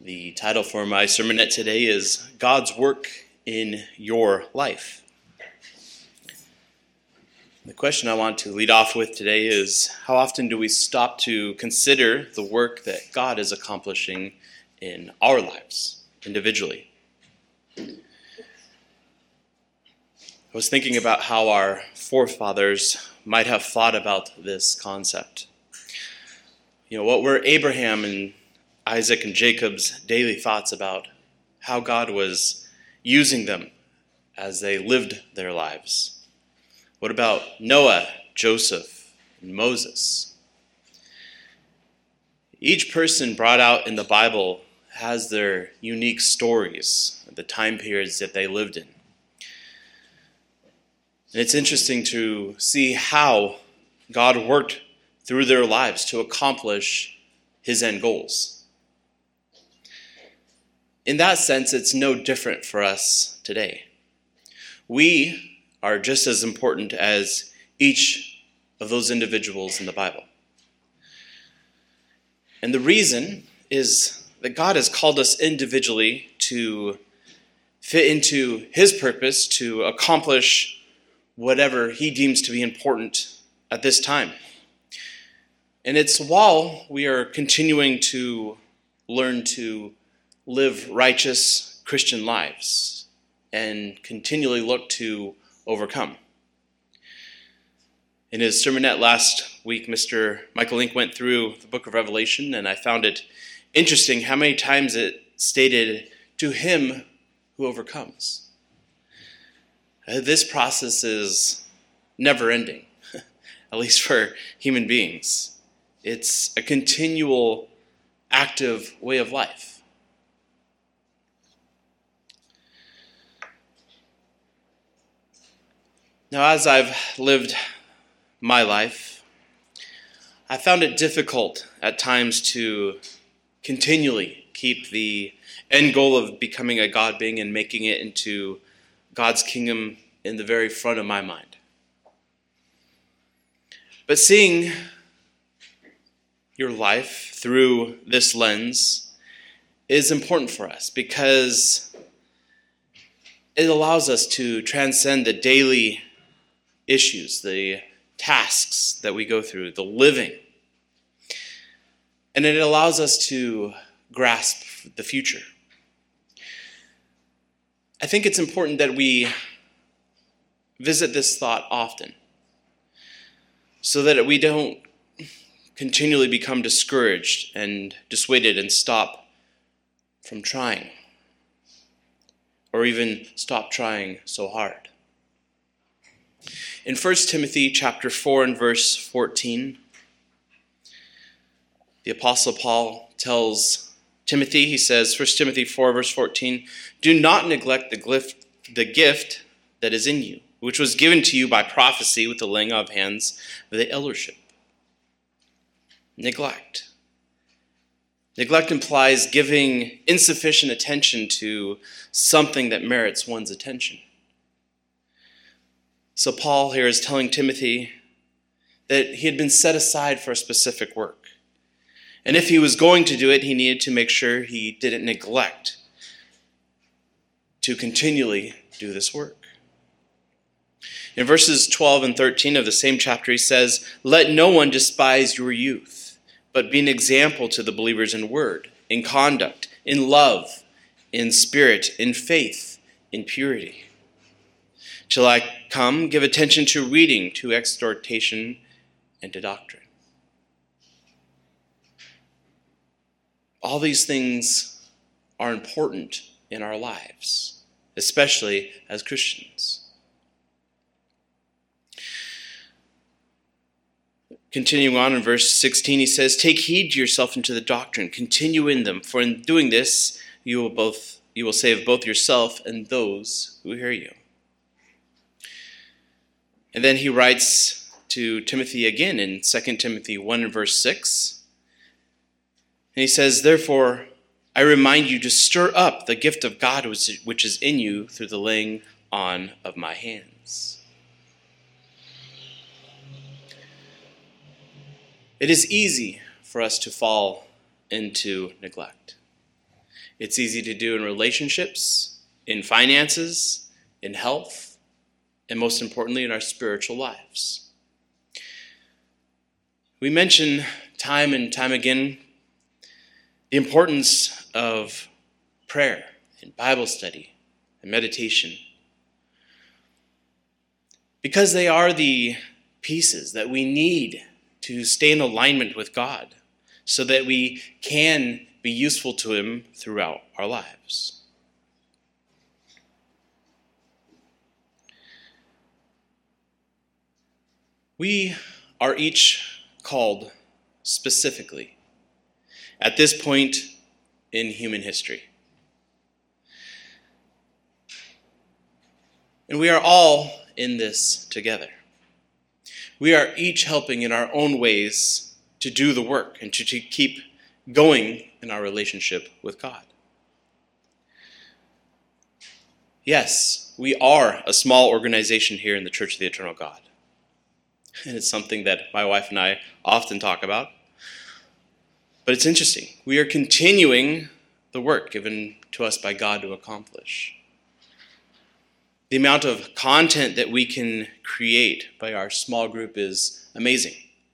The title for my sermonette today is God's Work in Your Life. The question I want to lead off with today is, how often do we stop to consider the work that God is accomplishing in our lives, individually? I was thinking about how our forefathers might have thought about this concept. What were Abraham and Isaac and Jacob's daily thoughts about how God was using them as they lived their lives? What about Noah, Joseph, and Moses? Each person brought out in the Bible has their unique stories, the time periods that they lived in. And it's interesting to see how God worked through their lives to accomplish his end goals. In that sense, it's no different for us today. We are just as important as each of those individuals in the Bible. And the reason is that God has called us individually to fit into his purpose to accomplish whatever he deems to be important at this time. And it's while we are continuing to learn to live righteous Christian lives and continually look to overcome. In his sermonette last week, Mr. Michael Link went through the book of Revelation, and I found it interesting how many times it stated, "To him who overcomes." This process is never ending, at least for human beings. It's a continual, active way of life. Now, as I've lived my life, I found it difficult at times to continually keep the end goal of becoming a God being and making it into God's kingdom in the very front of my mind. But seeing your life through this lens is important for us because it allows us to transcend the daily issues, the tasks that we go through, the living. And it allows us to grasp the future. I think it's important that we visit this thought often so that we don't continually become discouraged and dissuaded and stop from trying, or even stop trying so hard. In 1 Timothy chapter 4 and verse 14, the Apostle Paul tells Timothy, he says, 1 Timothy 4 verse 14, "Do not neglect the gift that is in you, which was given to you by prophecy with the laying on of hands of the eldership." Neglect. Neglect implies giving insufficient attention to something that merits one's attention. So Paul here is telling Timothy that he had been set aside for a specific work. And if he was going to do it, he needed to make sure he didn't neglect to continually do this work. In verses 12 and 13 of the same chapter, he says, "Let no one despise your youth, but be an example to the believers in word, in conduct, in love, in spirit, in faith, in purity. Till I come, give attention to reading, to exhortation, and to doctrine." All these things are important in our lives, especially as Christians. Continuing on in verse 16, he says, "Take heed to yourself and to the doctrine, continue in them, for in doing this you will save both yourself and those who hear you." And then he writes to Timothy again in 2 Timothy 1 and verse 6. And he says, "Therefore, I remind you to stir up the gift of God which is in you through the laying on of my hands." It is easy for us to fall into neglect. It's easy to do in relationships, in finances, in health, and most importantly, in our spiritual lives. We mention time and time again the importance of prayer and Bible study and meditation, because they are the pieces that we need to stay in alignment with God so that we can be useful to Him throughout our lives. We are each called specifically at this point in human history. And we are all in this together. We are each helping in our own ways to do the work and to keep going in our relationship with God. Yes, we are a small organization here in the Church of the Eternal God. And it's something that my wife and I often talk about. But it's interesting. We are continuing the work given to us by God to accomplish. The amount of content that we can create by our small group is amazing.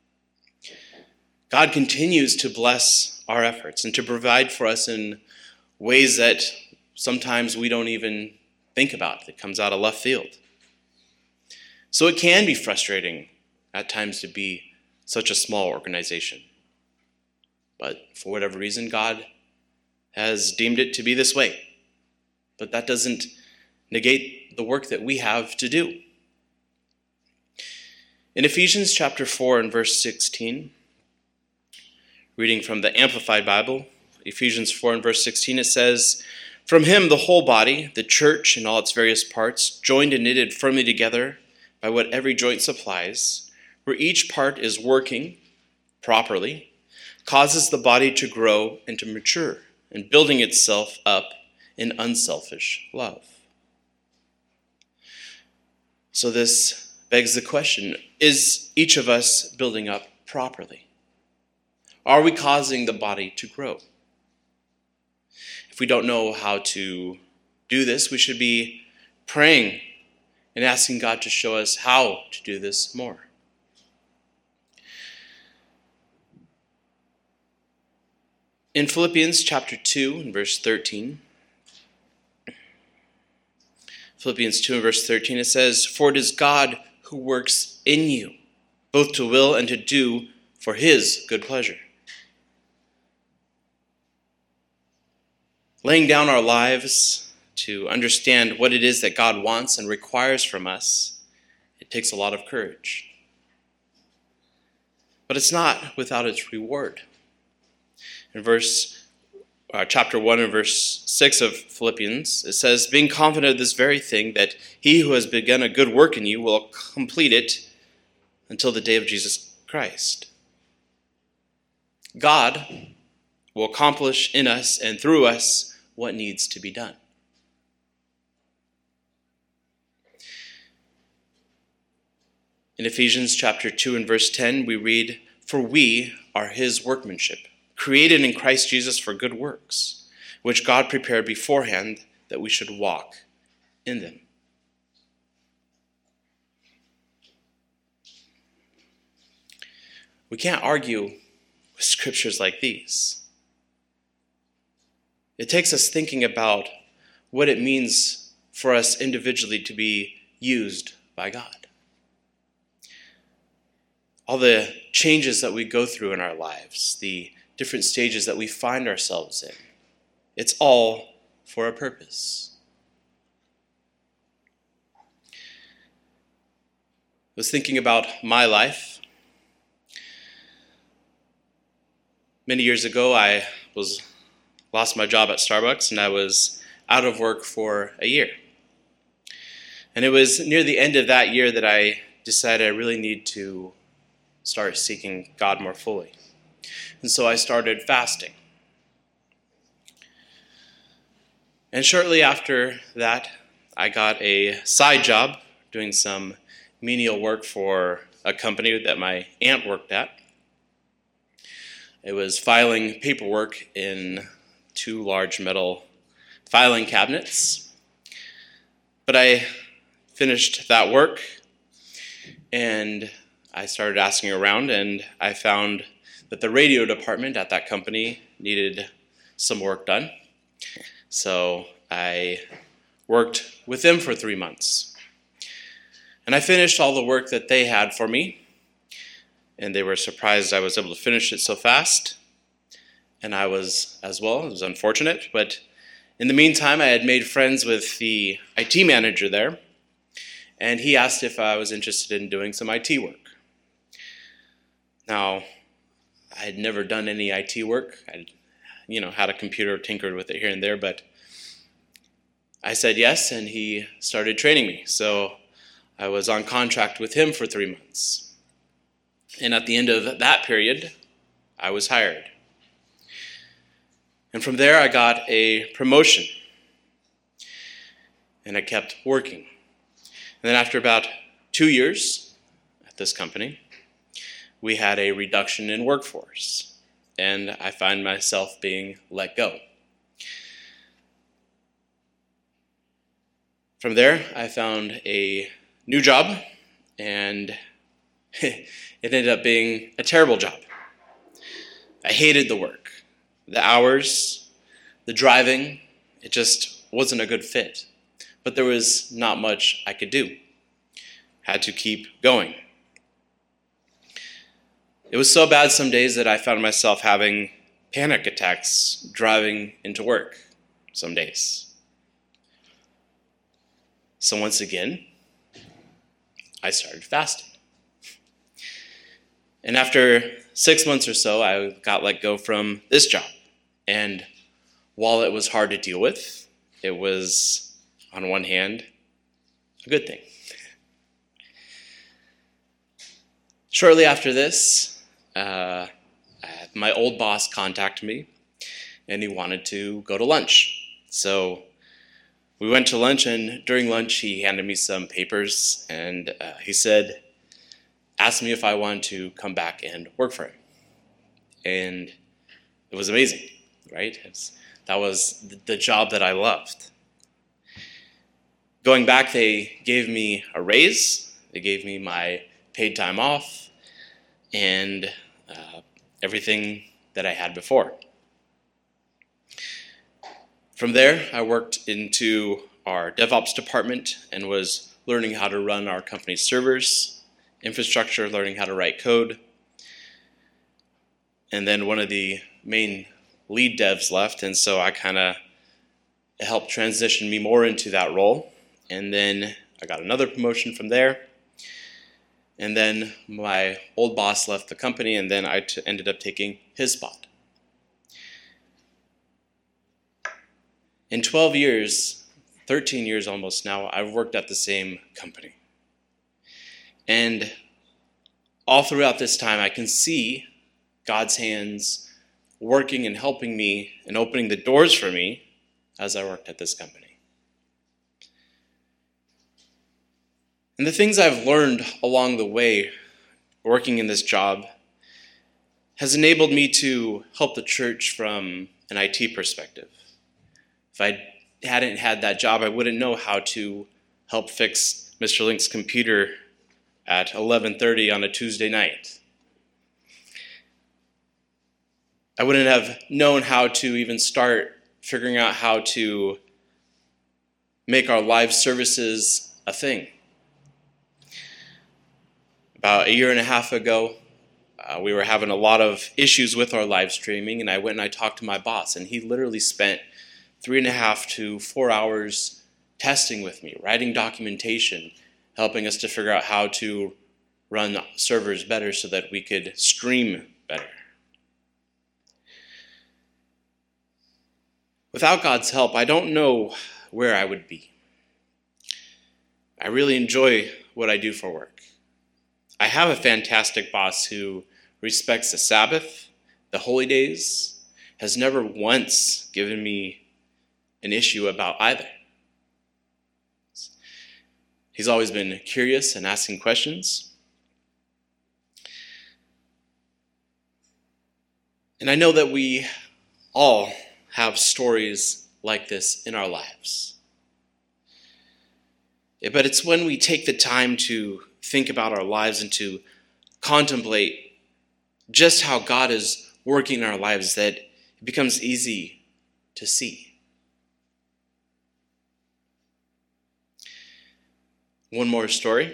God continues to bless our efforts and to provide for us in ways that sometimes we don't even think about, that comes out of left field. So it can be frustrating at times to be such a small organization. But for whatever reason, God has deemed it to be this way. But that doesn't negate the work that we have to do. In Ephesians chapter 4 and verse 16, reading from the Amplified Bible, Ephesians 4 and verse 16, it says, "From Him the whole body, the church in all its various parts, joined and knitted firmly together by what every joint supplies, where each part is working properly, causes the body to grow and to mature, and building itself up in unselfish love." So this begs the question, is each of us building up properly? Are we causing the body to grow? If we don't know how to do this, we should be praying and asking God to show us how to do this more. In Philippians chapter 2 and verse 13, Philippians 2 and verse 13, it says, "For it is God who works in you, both to will and to do for His good pleasure." Laying down our lives to understand what it is that God wants and requires from us, it takes a lot of courage. But it's not without its reward. In chapter 1 and verse 6 of Philippians, it says, "Being confident of this very thing, that He who has begun a good work in you will complete it until the day of Jesus Christ." God will accomplish in us and through us what needs to be done. In Ephesians chapter 2 and verse 10, we read, "For we are His workmanship, created in Christ Jesus for good works, which God prepared beforehand that we should walk in them." We can't argue with scriptures like these. It takes us thinking about what it means for us individually to be used by God. All the changes that we go through in our lives, the different stages that we find ourselves in, it's all for a purpose. I was thinking about my life. Many years ago, I lost my job at Starbucks, and I was out of work for a year. And it was near the end of that year that I decided I really need to start seeking God more fully. And so I started fasting. And shortly after that, I got a side job doing some menial work for a company that my aunt worked at. It was filing paperwork in 2 large metal filing cabinets. But I finished that work, and I started asking around, and I found that the radio department at that company needed some work done. So I worked with them for 3 months. And I finished all the work that they had for me, and they were surprised I was able to finish it so fast. And I was as well. It was unfortunate, but in the meantime, I had made friends with the IT manager there, and he asked if I was interested in doing some IT work. Now, I had never done any IT work. I'd had a computer, tinkered with it here and there, but I said yes, and he started training me. So I was on contract with him for 3 months. And at the end of that period, I was hired. And from there, I got a promotion. And I kept working. And then after about 2 years at this company, we had a reduction in workforce. And I find myself being let go. From there, I found a new job, and it ended up being a terrible job. I hated the work, the hours, the driving. It just wasn't a good fit. But there was not much I could do. Had to keep going. It was so bad some days that I found myself having panic attacks driving into work some days. So once again, I started fasting. And after 6 months or so, I got let go from this job. And while it was hard to deal with, it was, on one hand, a good thing. Shortly after this, my old boss contacted me, and he wanted to go to lunch. So we went to lunch, and during lunch, he handed me some papers, and he asked me if I wanted to come back and work for him. And it was amazing, right? That was the job that I loved. Going back, they gave me a raise. They gave me my paid time off and everything that I had before. From there, I worked into our DevOps department and was learning how to run our company's servers, infrastructure, learning how to write code. And then one of the main lead devs left, and so I it helped transition me more into that role. And then I got another promotion from there. And then my old boss left the company, and then I ended up taking his spot. In 12 years, 13 years almost now, I've worked at the same company. And all throughout this time, I can see God's hands working and helping me and opening the doors for me as I worked at this company. And the things I've learned along the way working in this job has enabled me to help the church from an IT perspective. If I hadn't had that job, I wouldn't know how to help fix Mr. Link's computer at 11:30 on a Tuesday night. I wouldn't have known how to even start figuring out how to make our live services a thing. About a year and a half ago, we were having a lot of issues with our live streaming, and I went and I talked to my boss, and he literally spent 3.5 to 4 hours testing with me, writing documentation, helping us to figure out how to run servers better so that we could stream better. Without God's help, I don't know where I would be. I really enjoy what I do for work. I have a fantastic boss who respects the Sabbath, the holy days, has never once given me an issue about either. He's always been curious and asking questions. And I know that we all have stories like this in our lives. But it's when we take the time to think about our lives and to contemplate just how God is working in our lives that it becomes easy to see. One more story.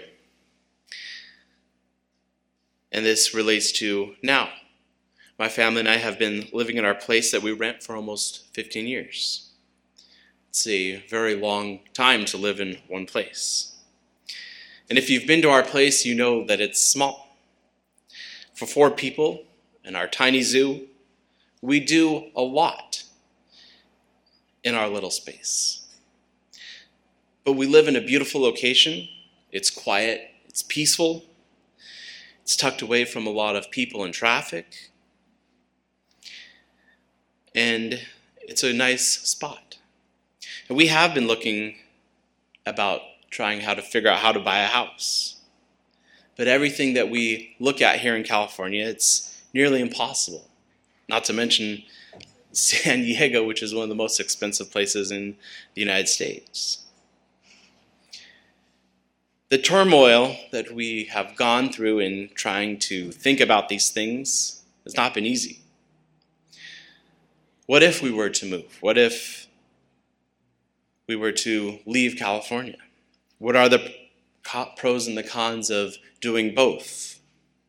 And this relates to now. My family and I have been living in our place that we rent for almost 15 years. It's a very long time to live in one place. And if you've been to our place, you know that it's small. For 4 people in our tiny zoo, we do a lot in our little space. But we live in a beautiful location. It's quiet, it's peaceful, it's tucked away from a lot of people and traffic, and it's a nice spot. And we have been looking about trying how to figure out how to buy a house. But everything that we look at here in California, it's nearly impossible. Not to mention San Diego, which is one of the most expensive places in the United States. The turmoil that we have gone through in trying to think about these things has not been easy. What if we were to move? What if we were to leave California? What are the pros and the cons of doing both?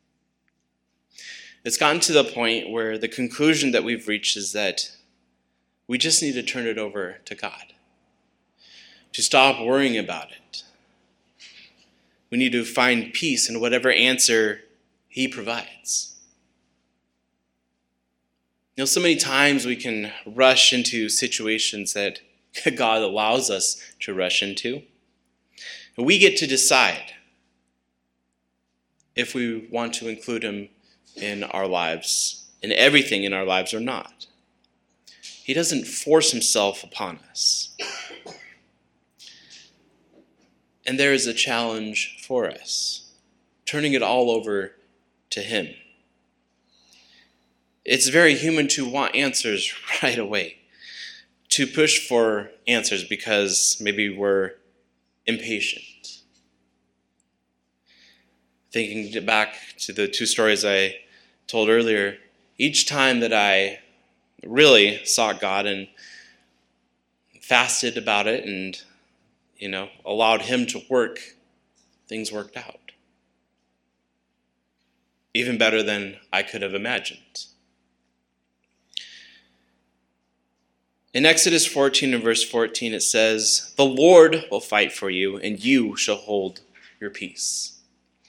It's gotten to the point where the conclusion that we've reached is that we just need to turn it over to God, to stop worrying about it. We need to find peace in whatever answer He provides. You know, so many times we can rush into situations that God allows us to rush into. And we get to decide if we want to include Him in our lives, in everything in our lives or not. He doesn't force Himself upon us. And there is a challenge for us, turning it all over to Him. It's very human to want answers right away, to push for answers because maybe we're impatient. Thinking back to the 2 stories I told earlier, each time that I really sought God and fasted about it and allowed Him to work, things worked out. Even better than I could have imagined. In Exodus 14 and verse 14 it says, "The Lord will fight for you, and you shall hold your peace."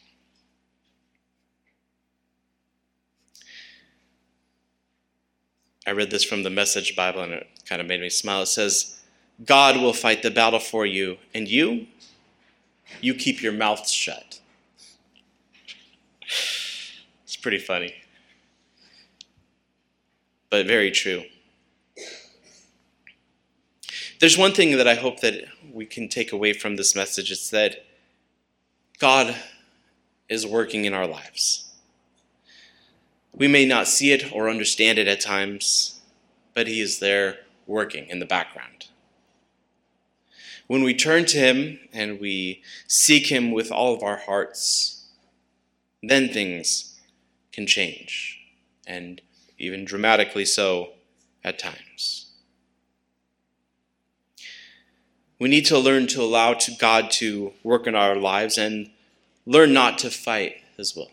I read this from the Message Bible and it kind of made me smile. It says, "God will fight the battle for you, and you keep your mouth shut." It's pretty funny, but very true. There's one thing that I hope that we can take away from this message. It's that God is working in our lives. We may not see it or understand it at times, but He is there working in the background. When we turn to Him and we seek Him with all of our hearts, then things can change, and even dramatically so at times. We need to learn to allow God to work in our lives and learn not to fight His will.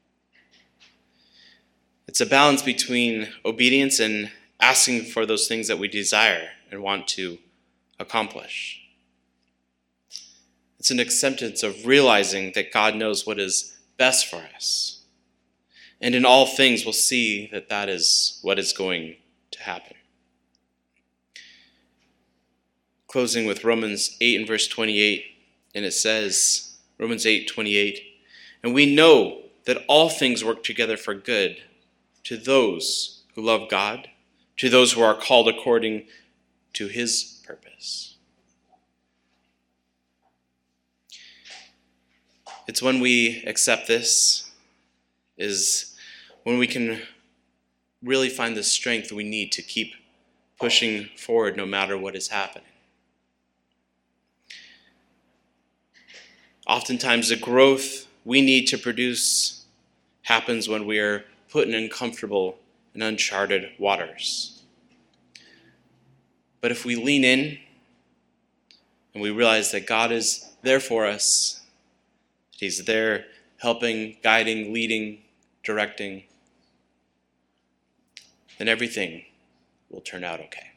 It's a balance between obedience and asking for those things that we desire and want to accomplish. It's an acceptance of realizing that God knows what is best for us. And in all things, we'll see that that is what is going to happen. Closing with Romans 8 and verse 28, and it says, Romans 8:28, "And we know that all things work together for good to those who love God, to those who are called according to His purpose." It's when we accept this is when we can really find the strength we need to keep pushing forward no matter what is happening. Oftentimes, the growth we need to produce happens when we are put in uncomfortable and uncharted waters. But if we lean in and we realize that God is there for us, that He's there helping, guiding, leading, directing, then everything will turn out okay.